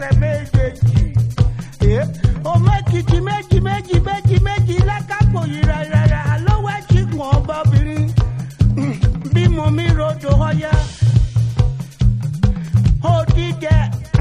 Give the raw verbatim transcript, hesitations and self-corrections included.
lẹ́sẹ̀ méjèèjì. O méjì méjì méjì méjì méjì lákàpò yìí rárá lọ́wọ́ ẹ̀jì kan ọbabìnrin. Bí mo mi rodo ọya. Ó dídẹ